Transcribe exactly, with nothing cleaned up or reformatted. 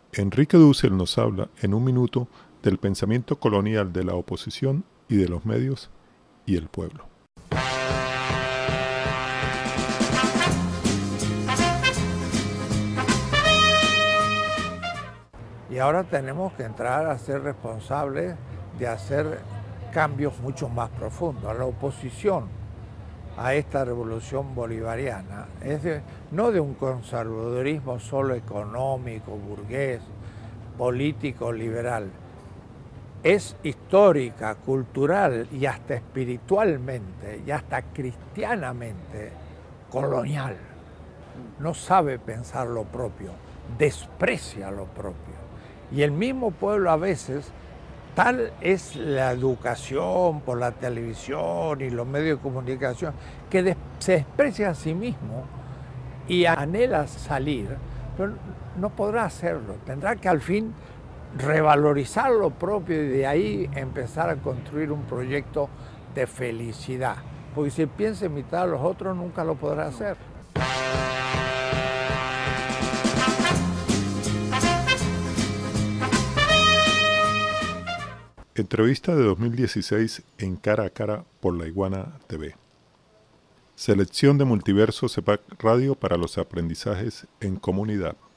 Enrique Dussel nos habla en un minuto del pensamiento colonial de la oposición y de los medios y el pueblo. Y ahora tenemos que entrar a ser responsables de hacer cambios mucho más profundos. La oposición a esta revolución bolivariana es de, no de un conservadurismo solo económico, burgués, político, liberal. Es histórica, cultural y hasta espiritualmente y hasta cristianamente colonial. No sabe pensar lo propio, desprecia lo propio. Y el mismo pueblo a veces, tal es la educación por la televisión y los medios de comunicación, que des- se desprecia a sí mismo y anhela salir, pero no podrá hacerlo. Tendrá que al fin revalorizar lo propio y de ahí empezar a construir un proyecto de felicidad. Porque si piensa imitar a los otros, nunca lo podrá hacer. Entrevista de dos mil dieciséis en Cara a Cara por La Iguana T V. Selección de Multiverso C E P A C Radio para los aprendizajes en comunidad.